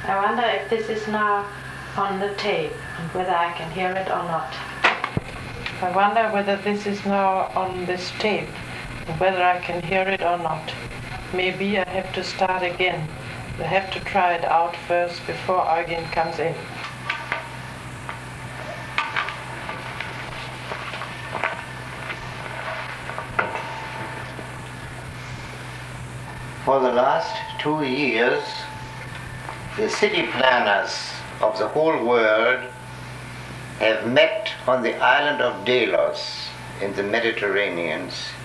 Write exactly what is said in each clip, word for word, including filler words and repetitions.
I wonder if this is now on the tape and whether I can hear it or not. I wonder whether this is now on this tape and whether I can hear it or not. Maybe I have to start again. I have to try it out first before Eugen comes in. For the last two years, the city planners of the whole world have met on the island of Delos in the Mediterranean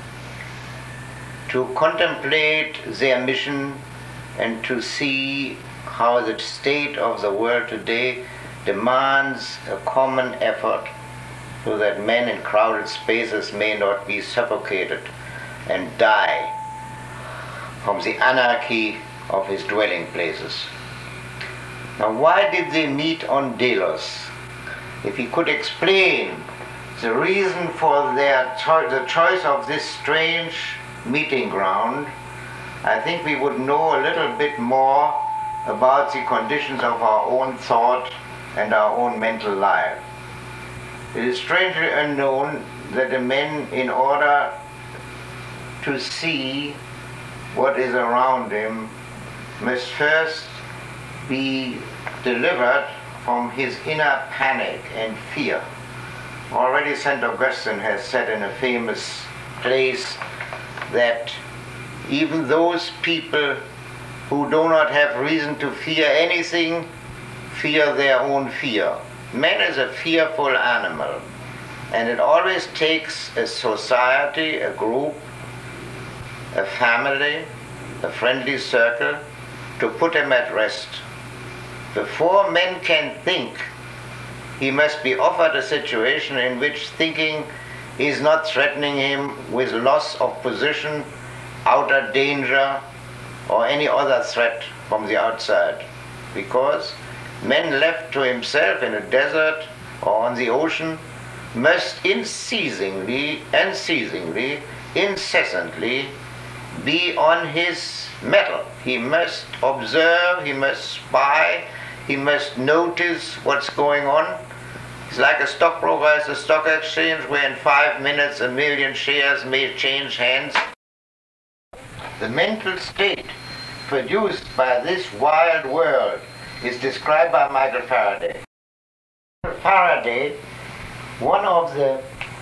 to contemplate their mission and to see how the state of the world today demands a common effort so that men in crowded spaces may not be suffocated and die from the anarchy of his dwelling places. Now, why did they meet on Delos? If he could explain the reason for their cho- the choice of this strange meeting ground, I think we would know a little bit more about the conditions of our own thought and our own mental life. It is strangely unknown that the men, in order to see what is around him, must first be delivered from his inner panic and fear. Already Saint Augustine has said in a famous place that even those people who do not have reason to fear anything fear their own fear. Man is a fearful animal, and it always takes a society, a group, a family, a friendly circle to put him at rest. Before men can think, he must be offered a situation in which thinking is not threatening him with loss of position, outer danger, or any other threat from the outside. Because men left to himself in a desert or on the ocean must unceasingly, unceasingly, incessantly be on his mettle. He must observe, he must spy, he must notice what's going on. It's like a stockbroker at the stock exchange where in five minutes a million shares may change hands. The mental state produced by this wild world is described by Michael Faraday. Faraday, one of the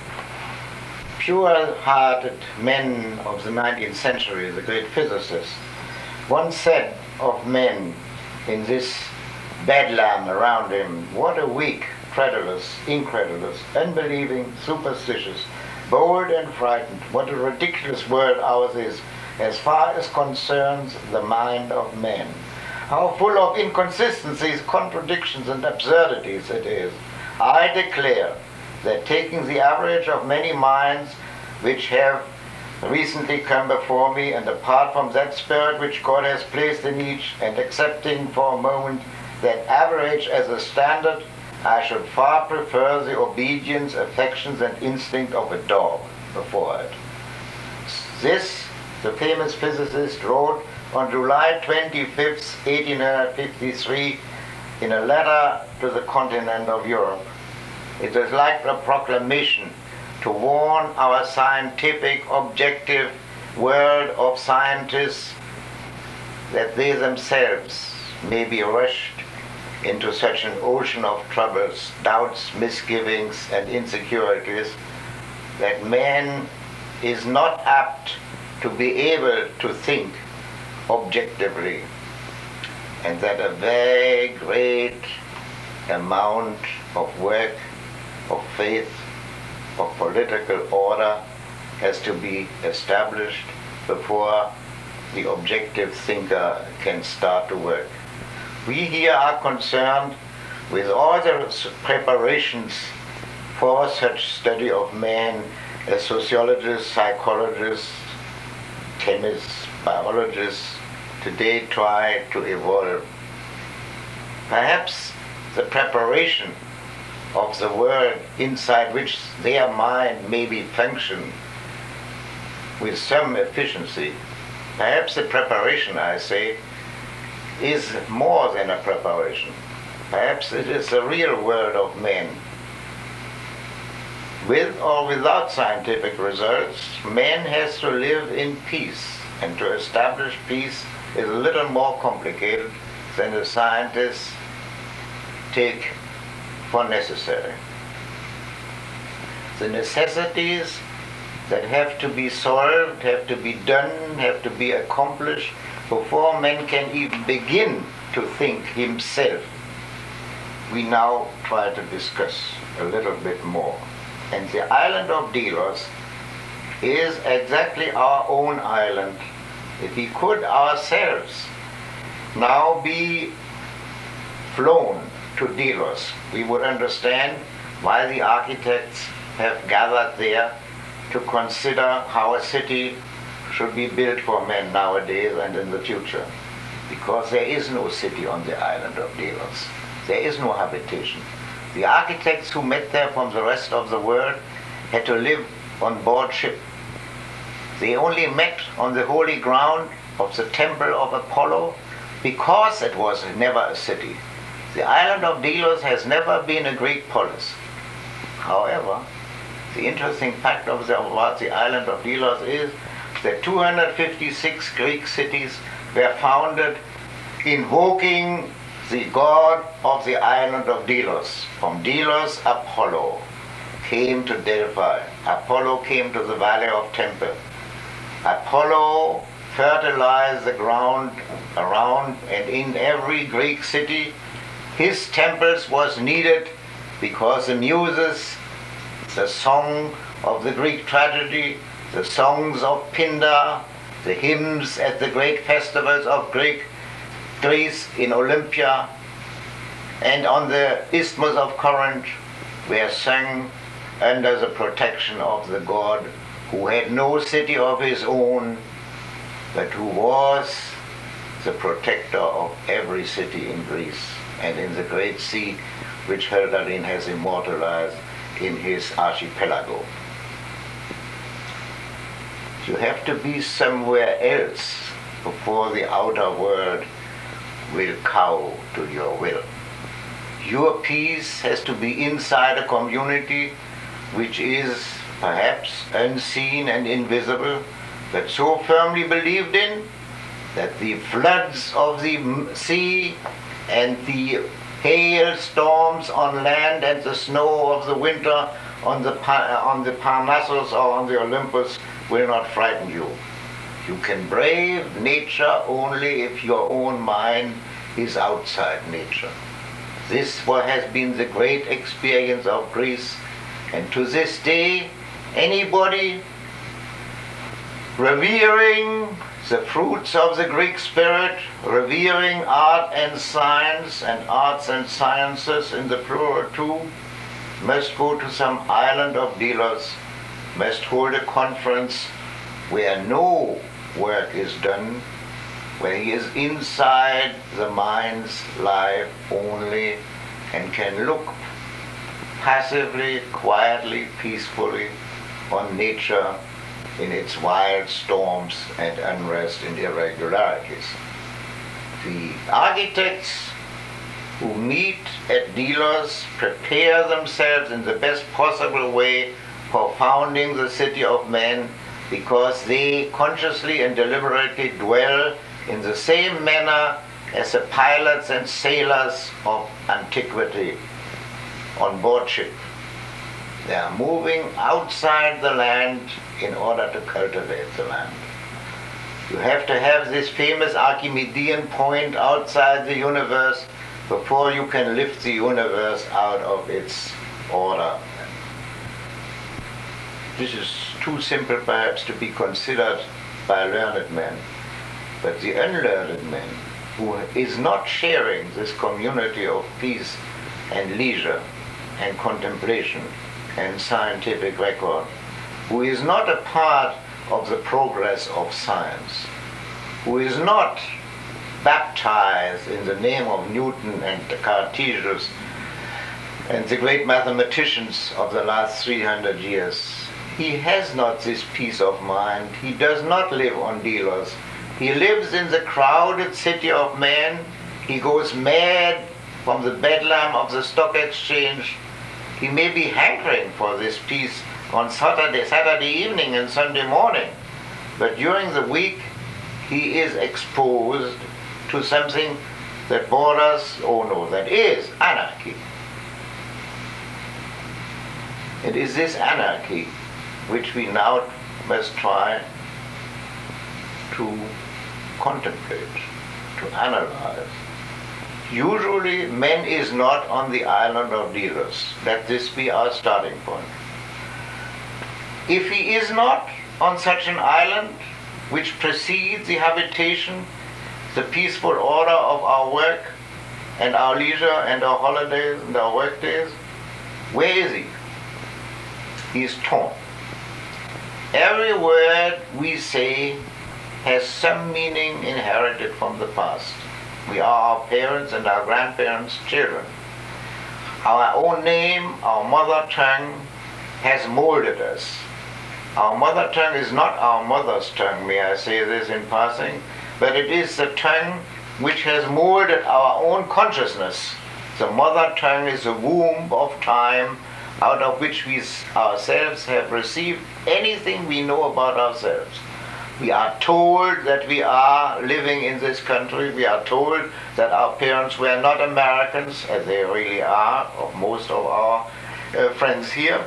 pure-hearted men of the nineteenth century, the great physicist, once said of men in this bedlam around him, what a weak, credulous, incredulous, unbelieving, superstitious, bold and frightened, what a ridiculous world ours is as far as concerns the mind of man. How full of inconsistencies, contradictions, and absurdities it is. I declare that taking the average of many minds which have recently come before me, and apart from that spirit which God has placed in each, and accepting for a moment that average as a standard, I should far prefer the obedience, affections, and instinct of a dog before it. This, the famous physicist, wrote on July twenty-fifth, eighteen fifty-three, in a letter to the continent of Europe. It is like a proclamation to warn our scientific, objective world of scientists that they themselves may be rushed into such an ocean of troubles, doubts, misgivings, and insecurities that man is not apt to be able to think objectively, and that a very great amount of work, of faith, of political order has to be established before the objective thinker can start to work. We here are concerned with all the preparations for such study of man as sociologists, psychologists, chemists, biologists today try to evolve. Perhaps the preparation of the world inside which their mind may be function with some efficiency, perhaps the preparation, I say, is more than a preparation. Perhaps it is the real world of men. With or without scientific results, man has to live in peace, and to establish peace is a little more complicated than the scientists take for necessary. The necessities that have to be solved, have to be done, have to be accomplished before man can even begin to think himself, we now try to discuss a little bit more. And the island of Delos is exactly our own island. If we could ourselves now be flown to Delos, we would understand why the architects have gathered there to consider how a city should be built for men nowadays and in the future. Because there is no city on the island of Delos. There is no habitation. The architects who met there from the rest of the world had to live on board ship. They only met on the holy ground of the temple of Apollo because it was never a city. The island of Delos has never been a Greek polis. However, the interesting fact of the, about the island of Delos is that two hundred fifty-six Greek cities were founded invoking the god of the island of Delos. From Delos, Apollo came to Delphi. Apollo came to the valley of Tempe. Apollo fertilized the ground around, and in every Greek city his temples was needed because the muses, the song of the Greek tragedy, the songs of Pindar, the hymns at the great festivals of Greek Greece in Olympia and on the Isthmus of Corinth were sung under the protection of the god who had no city of his own, but who was the protector of every city in Greece and in the great sea which Hölderlin has immortalized in his archipelago. You have to be somewhere else before the outer world will cow to your will. Your peace has to be inside a community which is perhaps unseen and invisible, but so firmly believed in that the floods of the sea and the hailstorms on land and the snow of the winter on the, on the Parnassus or on the Olympus will not frighten you. You can brave nature only if your own mind is outside nature. This what has been the great experience of Greece, and to this day anybody revering the fruits of the Greek spirit, revering art and science and arts and sciences in the plural too, must go to some island of Delos, must hold a conference where no work is done, where he is inside the mind's life only and can look passively, quietly, peacefully on nature in its wild storms and unrest and irregularities. The architects who meet at Delos prepare themselves in the best possible way for founding the city of man, because they consciously and deliberately dwell in the same manner as the pilots and sailors of antiquity on board ship. They are moving outside the land in order to cultivate the land. You have to have this famous Archimedean point outside the universe before you can lift the universe out of its order. This is too simple perhaps to be considered by learned men. But the unlearned man, who is not sharing this community of peace and leisure and contemplation and scientific record, who is not a part of the progress of science, who is not baptized in the name of Newton and Cartesius and the great mathematicians of the last three hundred years, he has not this peace of mind. He does not live on Delos. He lives in the crowded city of man, he goes mad from the bedlam of the stock exchange. He may be hankering for this peace on Saturday, Saturday evening and Sunday morning, but during the week he is exposed to something that borders, oh no, that is anarchy. It is this anarchy which we now must try to contemplate, to analyze. Usually man is not on the island of Delos. Let this be our starting point. If he is not on such an island which precedes the habitation, the peaceful order of our work and our leisure and our holidays and our work days, where is he? He is torn. Every word we say has some meaning inherited from the past. We are our parents and our grandparents' children. Our own name, our mother tongue, has molded us. Our mother tongue is not our mother's tongue, may I say this in passing, but it is the tongue which has molded our own consciousness. The mother tongue is the womb of time out of which we ourselves have received anything we know about ourselves. We are told that we are living in this country. We are told that our parents were not Americans, as they really are, of most of our uh, friends here.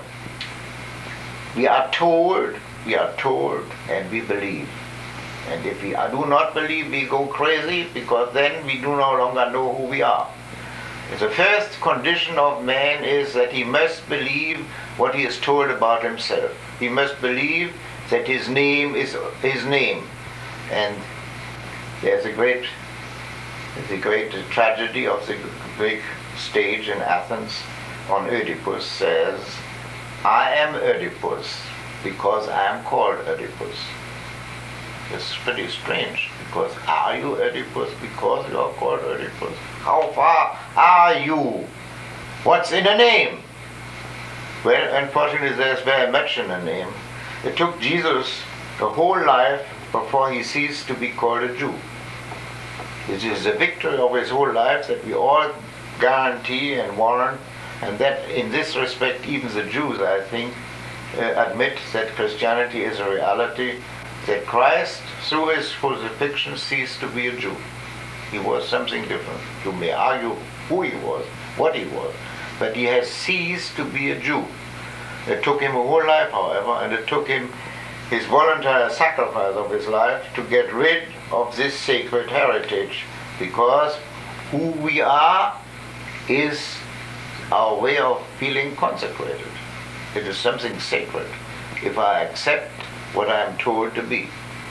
We are told, we are told, and we believe. And if we do not believe, we go crazy, because then we do no longer know who we are. The first condition of man is that he must believe what he is told about himself. He must believe that his name is his name. And there's a great, there's a great tragedy of the Greek stage in Athens on Oedipus says, I am Oedipus because I am called Oedipus. It's pretty strange, because are you Oedipus because you are called Oedipus? How far are you? What's in a name? Well, unfortunately, there's very much in a name. It took Jesus the whole life before he ceased to be called a Jew. It is the victory of his whole life that we all guarantee and warrant, and that in this respect even the Jews, I think, uh, admit that Christianity is a reality, that Christ, through his crucifixion, ceased to be a Jew. He was something different. You may argue who he was, what he was, but he has ceased to be a Jew. It took him a whole life, however, and it took him his voluntary sacrifice of his life to get rid of this sacred heritage, because who we are is our way of feeling consecrated. It is something sacred if I accept what I am told to be.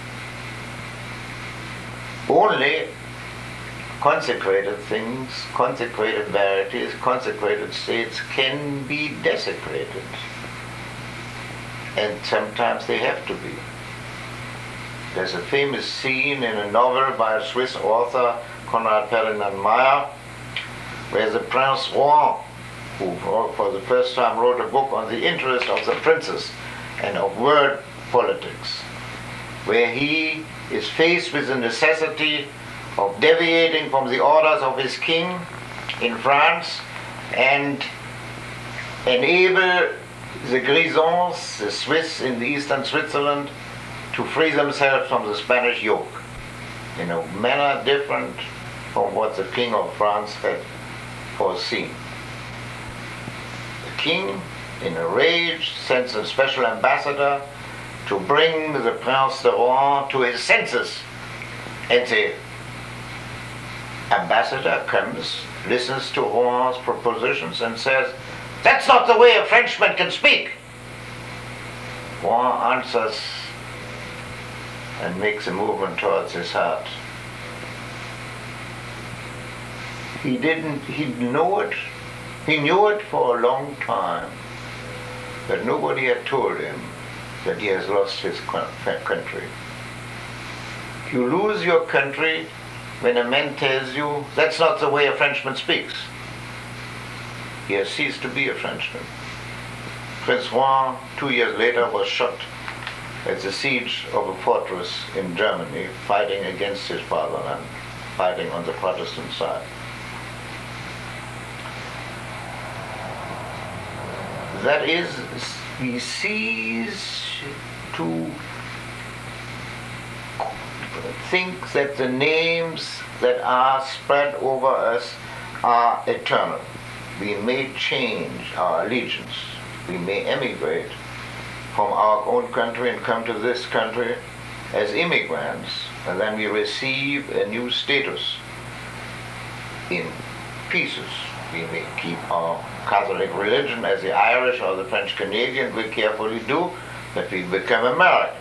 Only consecrated things, consecrated verities, consecrated states can be desecrated. And sometimes they have to be. There's a famous scene in a novel by a Swiss author, Konrad Ferdinand Meyer, where the Prince Rohan, who for the first time wrote a book on the interest of the princes and of world politics, where he is faced with the necessity of deviating from the orders of his king in France and enable the Grisons, the Swiss in the eastern Switzerland, to free themselves from the Spanish yoke in a manner different from what the King of France had foreseen. The king, in a rage, sends a special ambassador to bring the Prince de Rohan to his senses. And the ambassador comes, listens to Rohan's propositions and says, "That's not the way a Frenchman can speak." Rohan answers and makes a movement towards his heart. He didn't, he knew it, he knew it for a long time, but nobody had told him that he has lost his country. You lose your country when a man tells you, "That's not the way a Frenchman speaks." He has ceased to be a Frenchman. Prince Rohan, two years later, was shot at the siege of a fortress in Germany, fighting against his fatherland. fighting on the Protestant side. That is, we cease to think that the names that are spread over us are eternal. We may change our allegiance. We may emigrate from our own country and come to this country as immigrants, and then we receive a new status in pieces. We may keep our Catholic religion as the Irish or the French Canadian we carefully do, but we become Americans.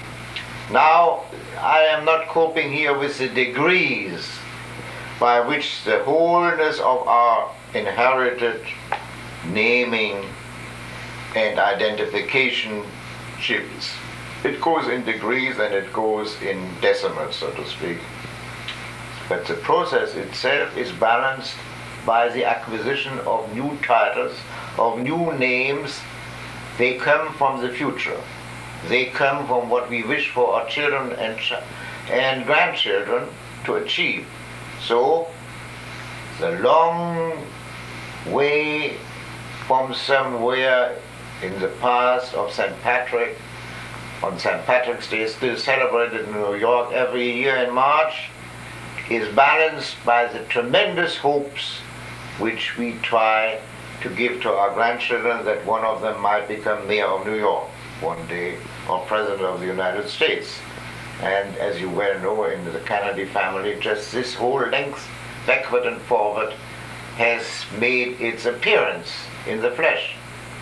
Now, I am not coping here with the degrees by which the wholeness of our inherited naming and identification shifts. It goes in degrees and it goes in decimals, so to speak. But the process itself is balanced by the acquisition of new titles, of new names. They come from the future. They come from what we wish for our children and, ch and grandchildren to achieve. So, the long way from somewhere in the past of Saint Patrick, on Saint Patrick's Day, still celebrated in New York every year in March, is balanced by the tremendous hopes which we try to give to our grandchildren that one of them might become mayor of New York one day, or president of the United States. And as you well know, in the Kennedy family, just this whole length, backward and forward, has made its appearance in the flesh.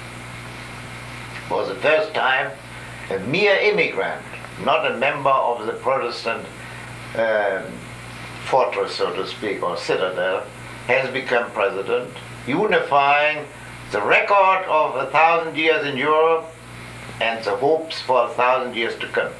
For the first time, a mere immigrant, not a member of the Protestant uh, fortress, so to speak, or citadel, has become president, unifying the record of a thousand years in Europe and the hopes for a thousand years to come.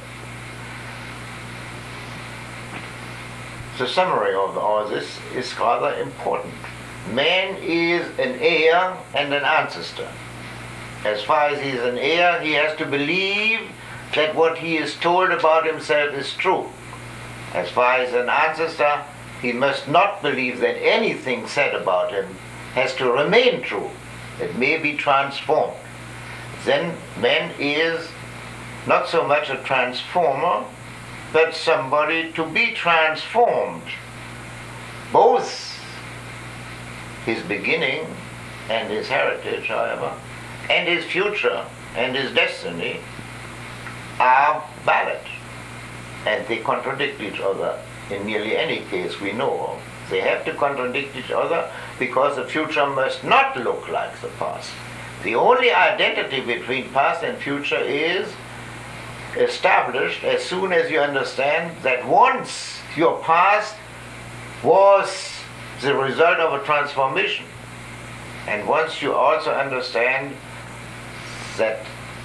The summary of all this is rather important. Man is an heir and an ancestor. As far as he is an heir, he has to believe that what he is told about himself is true. As far as an ancestor, he must not believe that anything said about him has to remain true. It may be transformed. Then man is not so much a transformer, but somebody to be transformed. Both his beginning and his heritage, however, and his future and his destiny are valid, and they contradict each other in nearly any case we know of. They have to contradict each other because the future must not look like the past. The only identity between past and future is established as soon as you understand that once your past was the result of a transformation, and once you also understand that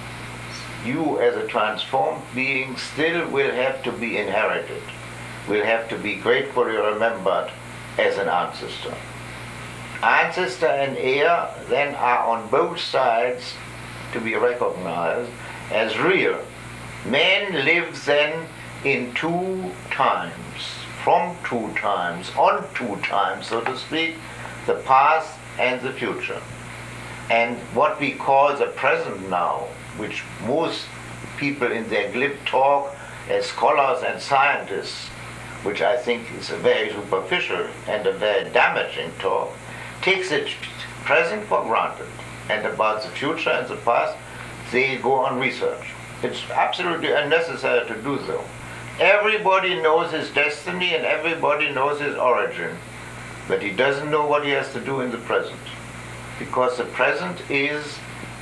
you as a transformed being still will have to be inherited, will have to be gratefully remembered as an ancestor. Ancestor and heir then are on both sides to be recognized as real. Man lives then in two times, from two times, on two times, so to speak, the past and the future. And what we call the present now, which most people in their glib talk as scholars and scientists, which I think is a very superficial and a very damaging talk, takes the present for granted, and about the future and the past, they go on research. It's absolutely unnecessary to do so. Everybody knows his destiny and everybody knows his origin, but he doesn't know what he has to do in the present, because the present is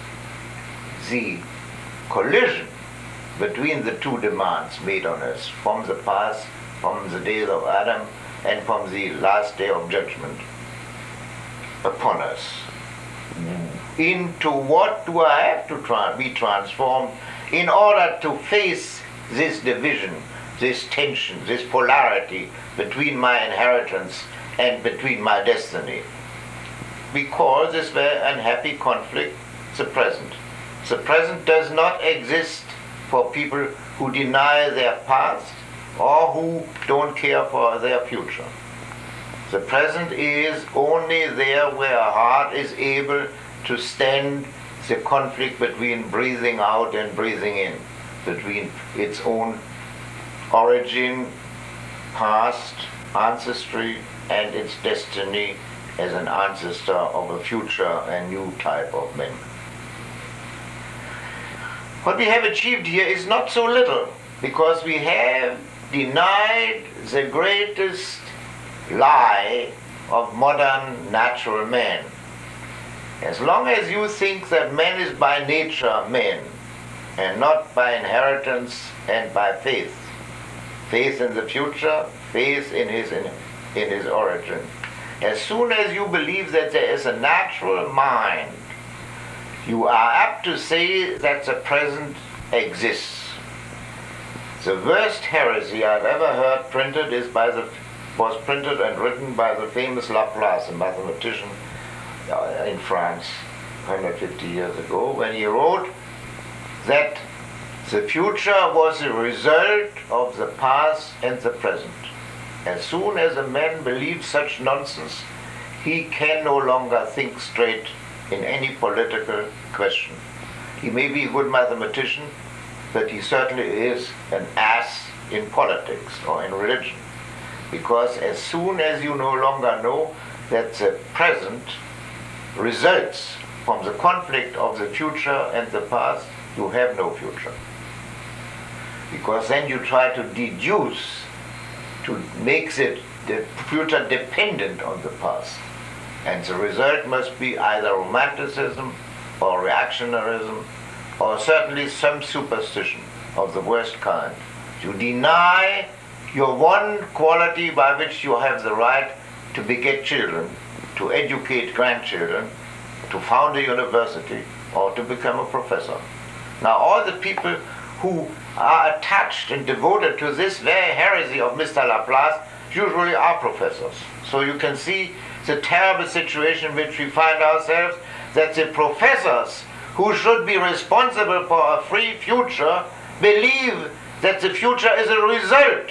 the collision between the two demands made on us from the past, from the days of Adam, and from the last day of judgment upon us. Into what do I have to tra be transformed in order to face this division, this tension, this polarity between my inheritance and between my destiny? We call this very unhappy conflict the present. The present does not exist for people who deny their past or who don't care for their future. The present is only there where a heart is able to stand the conflict between breathing out and breathing in, between its own origin, past, ancestry, and its destiny as an ancestor of a future and new type of men. What we have achieved here is not so little, because we have denied the greatest lie of modern natural man. As long as you think that man is by nature man, and not by inheritance and by faith, faith in the future, faith in his, in, in his origin, as soon as you believe that there is a natural mind, you are apt to say that the present exists. The worst heresy I've ever heard printed is by the, was printed and written by the famous Laplace, a mathematician uh, in France one hundred fifty years ago, when he wrote that the future was a result of the past and the present. As soon as a man believes such nonsense, he can no longer think straight in any political question. He may be a good mathematician, but he certainly is an ass in politics or in religion. Because as soon as you no longer know that the present results from the conflict of the future and the past, you have no future. Because then you try to deduce, to make the, the future dependent on the past. And the result must be either romanticism or reactionarism, or certainly some superstition of the worst kind. You deny your one quality by which you have the right to beget children, to educate grandchildren, to found a university, or to become a professor. Now all the people who are attached and devoted to this very heresy of Mister Laplace usually are professors. So you can see the terrible situation in which we find ourselves, that the professors who should be responsible for a free future believe that the future is a result,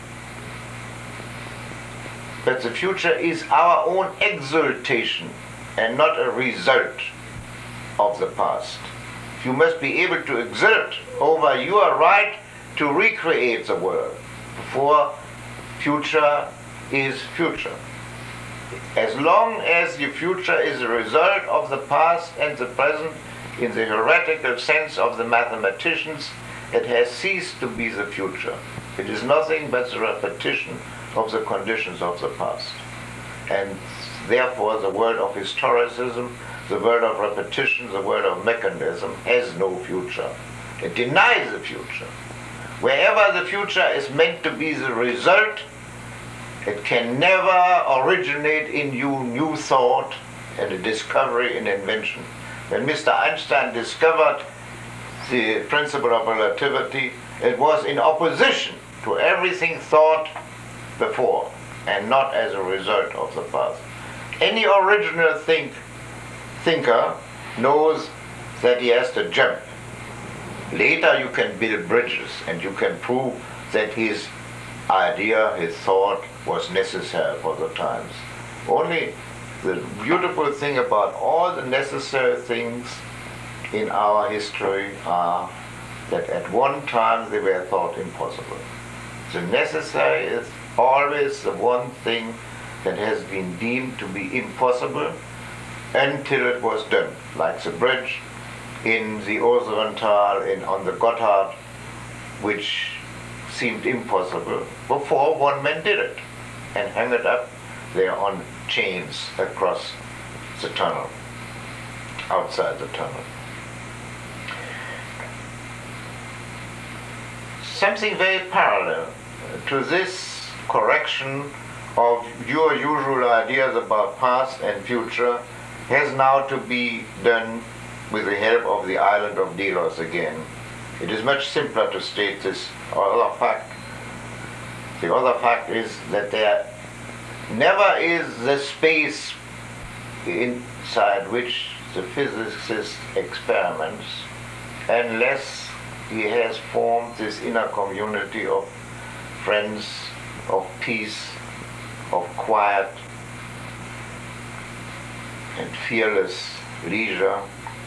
that the future is our own exaltation and not a result of the past. You must be able to exert over your right to recreate the world, for future is future. As long as the future is a result of the past and the present, in the heretical sense of the mathematicians, it has ceased to be the future. It is nothing but the repetition of the conditions of the past. And therefore the world of historicism, the world of repetition, the world of mechanism has no future. It denies the future. Wherever the future is meant to be the result, it can never originate in you new thought and a discovery and invention. When Mister Einstein discovered the principle of relativity, it was in opposition to everything thought before, and not as a result of the past. Any original think, thinker knows that he has to jump. Later you can build bridges and you can prove that his idea, his thought was necessary for the times. Only the beautiful thing about all the necessary things in our history are that at one time they were thought impossible. The necessary is always the one thing that has been deemed to be impossible until it was done, like the bridge in the Oserental in, on the Gotthard, which seemed impossible before one man did it and hung it up there on chains across the tunnel, outside the tunnel. Something very parallel to this correction of your usual ideas about past and future has now to be done with the help of the island of Delos again. It is much simpler to state this other fact. The other fact is that there never is the space inside which the physicist experiments unless he has formed this inner community of friends, of peace, of quiet, and fearless leisure,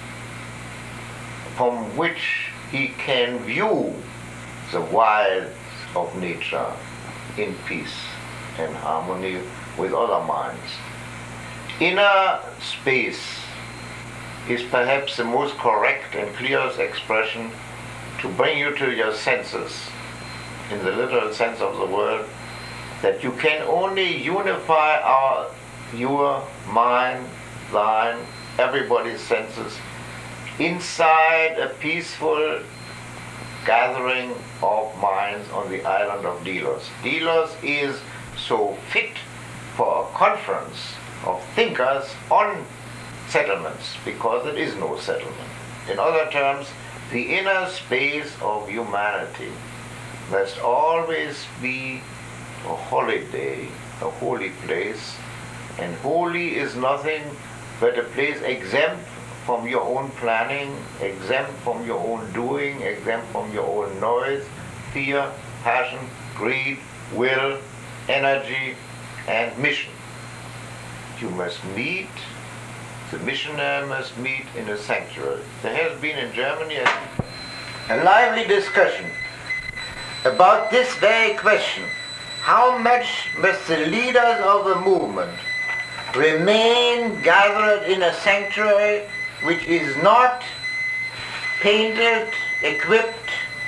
from which he can view the wilds of nature in peace and harmony with other minds. Inner space is perhaps the most correct and clearest expression to bring you to your senses, in the literal sense of the word, that you can only unify our, your, mine, thine, everybody's senses inside a peaceful gathering of minds on the island of Delos. Delos is so fit for a conference of thinkers on settlements because it is no settlement. In other terms, the inner space of humanity must always be a holiday, a holy place, and holy is nothing but a place exempt from your own planning, exempt from your own doing, exempt from your own noise, fear, passion, greed, will, energy, and mission. You must meet, the missionary must meet in a sanctuary. There has been in Germany a, a lively discussion about this very question. How much must the leaders of a movement remain gathered in a sanctuary which is not painted, equipped,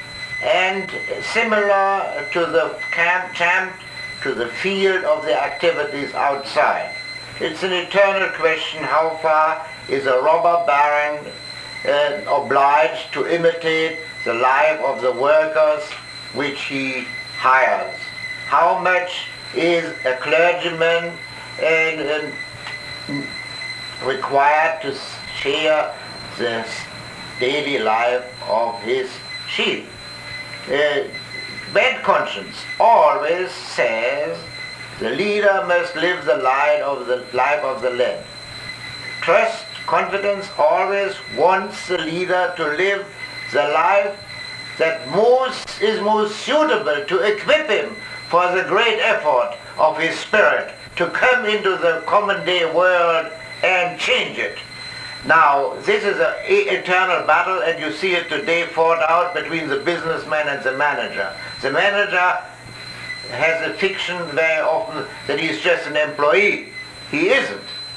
and similar to the camp, camp, to the field of the activities outside? It's an eternal question: how far is a robber baron uh, obliged to imitate the life of the workers which he hires? How much is a clergyman uh, uh, required to share the daily life of his sheep? Uh, bad conscience always says the leader must live the life of the life of the land. Trust, confidence always wants the leader to live the life that most is most suitable to equip him for the great effort of his spirit to come into the common day world and change it. Now, this is an eternal battle, and you see it today fought out between the businessman and the manager. The manager has a fiction very often that he's just an employee. He isn't.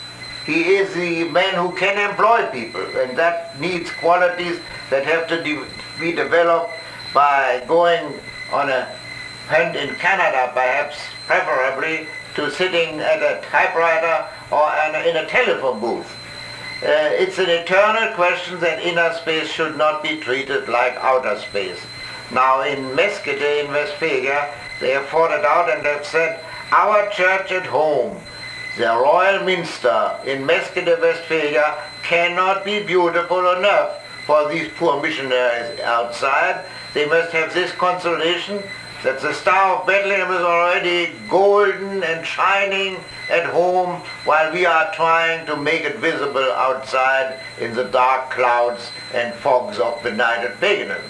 He is the man who can employ people, and that needs qualities that have to de be developed by going on a hunt in Canada, perhaps, preferably, to sitting at a typewriter or in a telephone booth. Uh, it's an eternal question that inner space should not be treated like outer space. Now in Meskete in Westphalia, they have fought it out and have said, our church at home, the Royal Minster in Meskete, Westphalia, cannot be beautiful enough for these poor missionaries outside. They must have this consolation that the Star of Bethlehem is already golden and shining at home while we are trying to make it visible outside in the dark clouds and fogs of benighted paganism.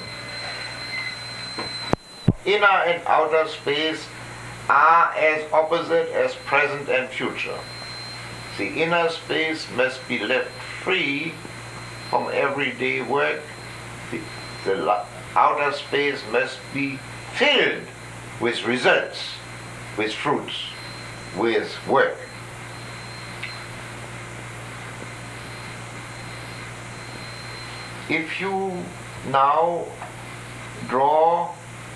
Inner and outer space are as opposite as present and future. The inner space must be left free from everyday work. The, the outer space must be filled with results, with fruits, with work. If you now draw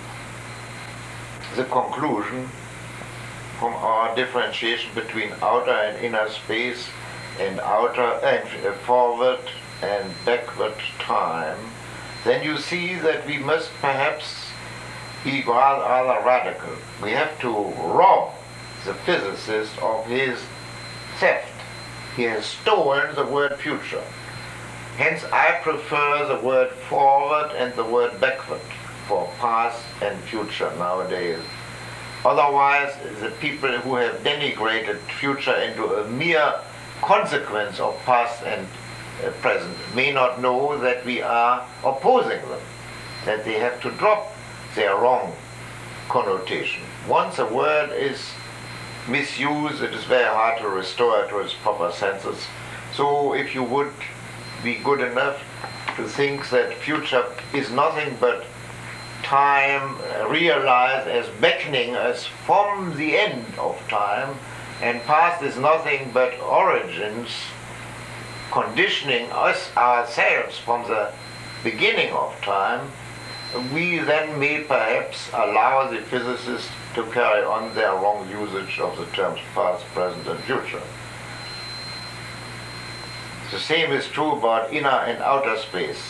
the conclusion from our differentiation between outer and inner space and outer and uh, forward and backward time, then you see that we must perhaps be rather, rather radical. We have to rob the physicist of his theft. He has stolen the word future. Hence I prefer the word forward and the word backward for past and future nowadays. Otherwise, the people who have denigrated future into a mere consequence of past and uh, present may not know that we are opposing them, that they have to drop their wrong connotation. Once a word is misused, it is very hard to restore it to its proper senses. So if you would be good enough to think that future is nothing but time realized as beckoning us from the end of time, and past is nothing but origins conditioning us ourselves from the beginning of time, we then may perhaps allow the physicists to carry on their wrong usage of the terms past, present, and future. The same is true about inner and outer space.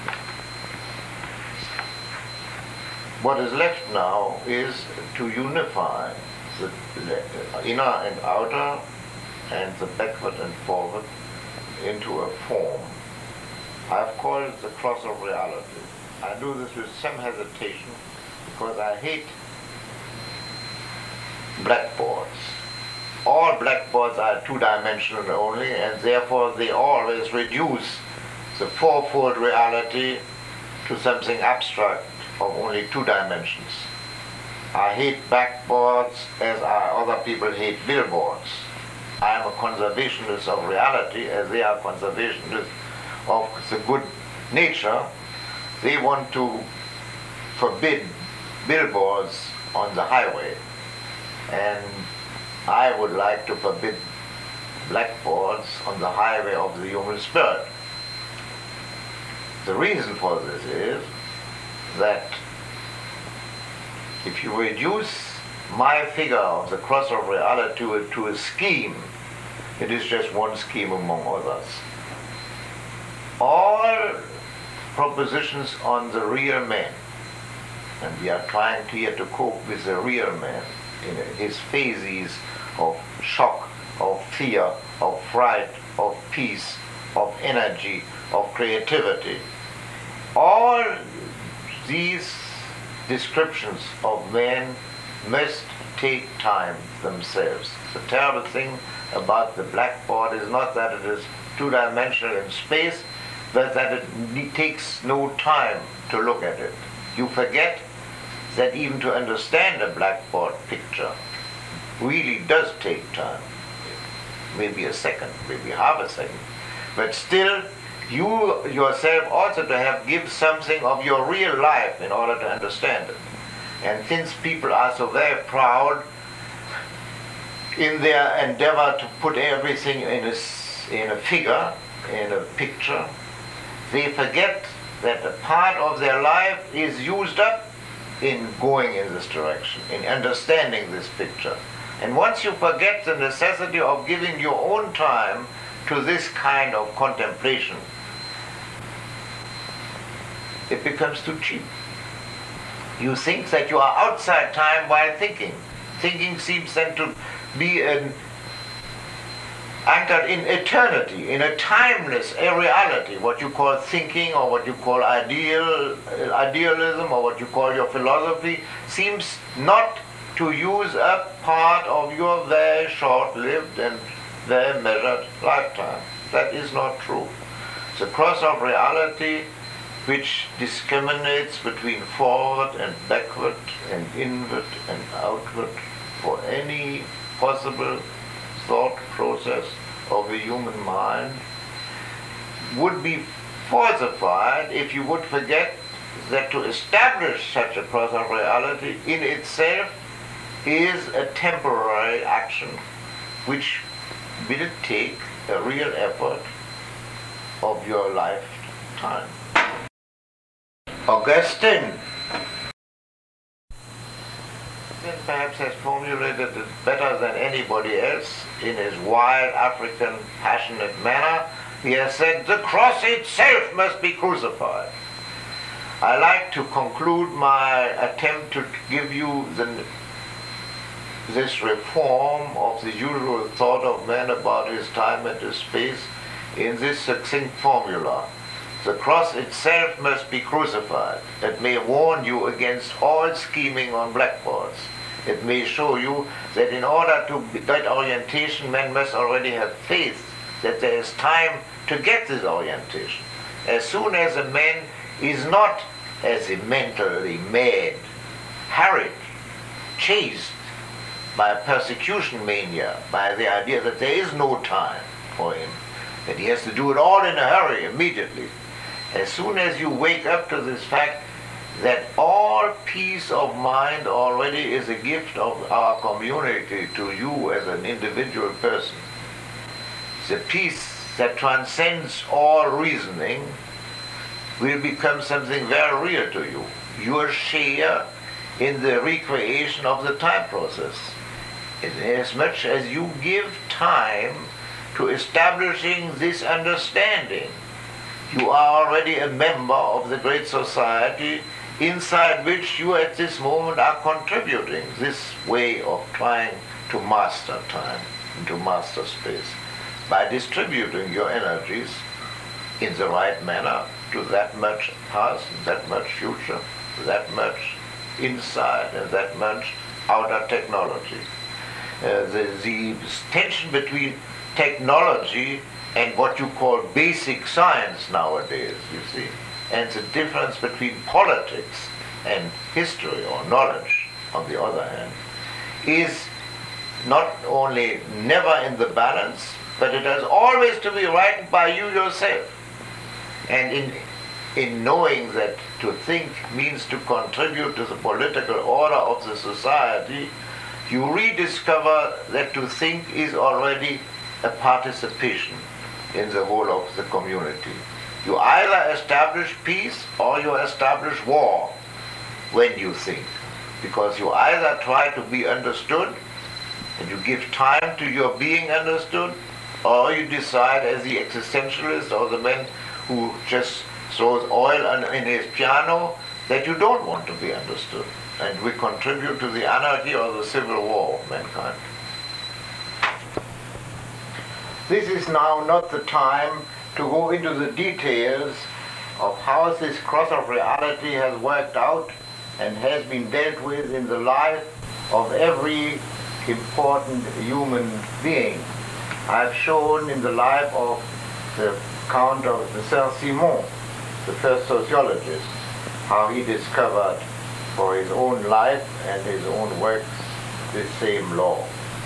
What is left now is to unify the inner and outer and the backward and forward into a form. I've called it the cross of reality. I do this with some hesitation because I hate blackboards. All blackboards are two-dimensional only, and therefore they always reduce the fourfold reality to something abstract of only two dimensions. I hate blackboards as I, other people hate billboards. I am a conservationist of reality as they are conservationists of the good nature. They want to forbid billboards on the highway, and I would like to forbid blackboards on the highway of the human spirit. The reason for this is that if you reduce my figure of the cross of reality to a, to a scheme, it is just one scheme among others. All propositions on the real man, and we are trying here to cope with the real man in his phases of shock, of fear, of fright, of peace, of energy, of creativity. All these descriptions of man must take time themselves. The terrible thing about the blackboard is not that it is two-dimensional in space, but that it takes no time to look at it. You forget that even to understand a blackboard picture really does take time. Maybe a second, maybe half a second. But still, you yourself also to have give something of your real life in order to understand it. And since people are so very proud in their endeavor to put everything in a, in a figure, in a picture, they forget that a part of their life is used up in going in this direction, in understanding this picture. And once you forget the necessity of giving your own time to this kind of contemplation, it becomes too cheap. You think that you are outside time while thinking. Thinking seems then to be an anchored in eternity, in a timeless a reality, what you call thinking or what you call ideal, idealism or what you call your philosophy, seems not to use up part of your very short-lived and very measured lifetime. That is not true. The cross of reality, which discriminates between forward and backward and inward and outward for any possible thought process of the human mind, would be falsified if you would forget that to establish such a cross of reality in itself is a temporary action which will take a real effort of your lifetime. Augustine then perhaps has formulated it better than anybody else in his wild African passionate manner. He has said, the cross itself must be crucified. I like to conclude my attempt to give you the, this reform of the usual thought of man about his time and his space in this succinct formula. The cross itself must be crucified. It may warn you against all scheming on blackboards. It may show you that in order to get orientation, man must already have faith that there is time to get this orientation. As soon as a man is not as a mentally mad, harried, chased by persecution mania, by the idea that there is no time for him, that he has to do it all in a hurry, immediately. As soon as you wake up to this fact that all peace of mind already is a gift of our community to you as an individual person, the peace that transcends all reasoning will become something very real to you. Your share in the recreation of the time process. As much as you give time to establishing this understanding, you are already a member of the great society inside which you at this moment are contributing this way of trying to master time, to master space, by distributing your energies in the right manner to that much past, that much future, that much inside and that much outer technology. Uh, the, the tension between technology and what you call basic science nowadays, you see, and the difference between politics and history or knowledge, on the other hand, is not only never in the balance, but it has always to be right by you yourself. And in, in knowing that to think means to contribute to the political order of the society, you rediscover that to think is already a participation in the whole of the community. You either establish peace or you establish war when you think, because you either try to be understood and you give time to your being understood, or you decide as the existentialist or the man who just throws oil in his piano that you don't want to be understood, and we contribute to the anarchy or the civil war of mankind. This is now not the time to go into the details of how this cross of reality has worked out and has been dealt with in the life of every important human being. I've shown in the life of the Count of Saint-Simon, the first sociologist, how he discovered for his own life and his own works this same law.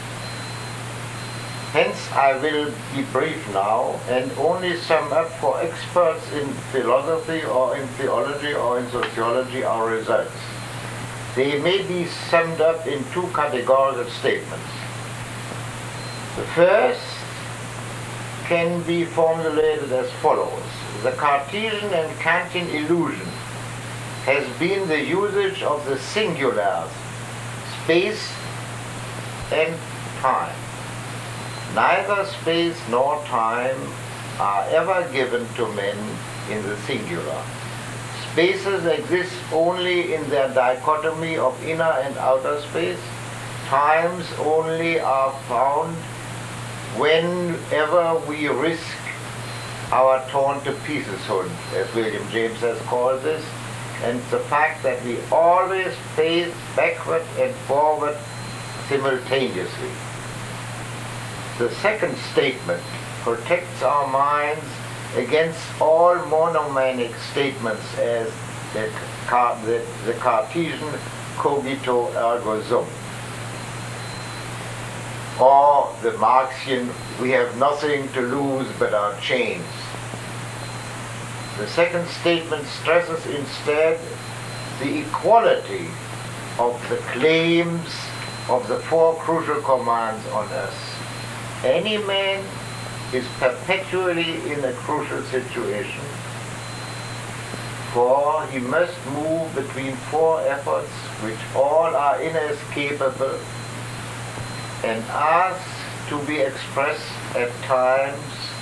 Hence I will be brief now and only sum up for experts in philosophy or in theology or in sociology our results. They may be summed up in two categorical statements. The first can be formulated as follows. The Cartesian and Kantian illusion has been the usage of the singulars, space and time. Neither space nor time are ever given to men in the singular. Spaces exist only in their dichotomy of inner and outer space. Times only are found whenever we risk our torn to pieceshood, as William James has called this, and the fact that we always face backward and forward simultaneously. The second statement protects our minds against all monomanic statements as the, the, the Cartesian cogito ergo sum, or the Marxian we have nothing to lose but our chains. The second statement stresses instead the equality of the claims of the four crucial commands on us. Any man is perpetually in a crucial situation, for he must move between four efforts which all are inescapable and ask to be expressed at times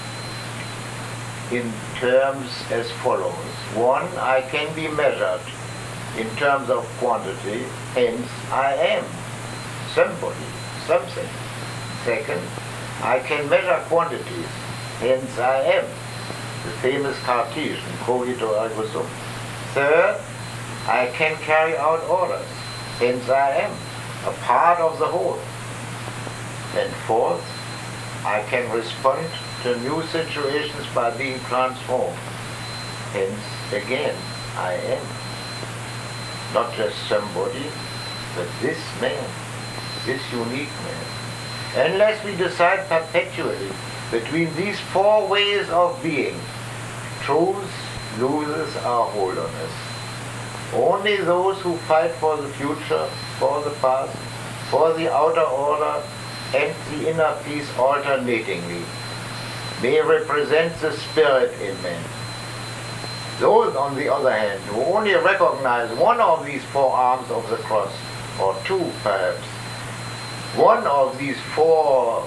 in terms as follows. One, I can be measured in terms of quantity, hence I am somebody, something. Second, I can measure quantities, hence I am the famous Cartesian, cogito ergo sum. Third, I can carry out orders, hence I am a part of the whole. And fourth, I can respond to new situations by being transformed. Hence, again, I am not just somebody, but this man, this unique man. Unless we decide perpetually between these four ways of being, truth loses our hold on us. Only those who fight for the future, for the past, for the outer order, and the inner peace alternatingly, may represent the spirit in men. Those, on the other hand, who only recognize one of these four arms of the cross, or two perhaps, one of these four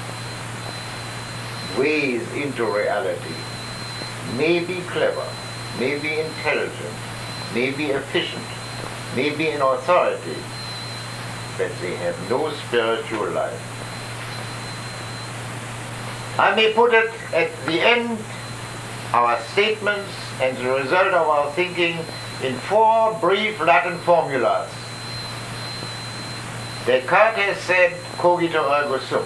ways into reality, may be clever, may be intelligent, may be efficient, may be in authority, but they have no spiritual life. I may put it at the end, our statements and the result of our thinking, in four brief Latin formulas. Descartes has said, cogito ergo sum.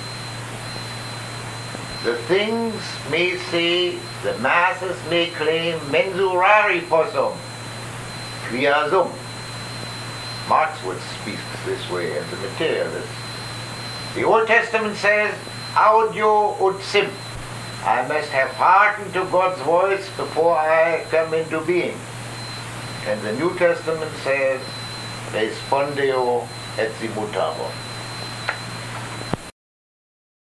The things may say, the masses may claim, mensurari possum, quia sum. Marx would speak this way as a materialist. The Old Testament says, audio ut sim. I must have hearkened to God's voice before I come into being. And the New Testament says, respondeo et si mutabor.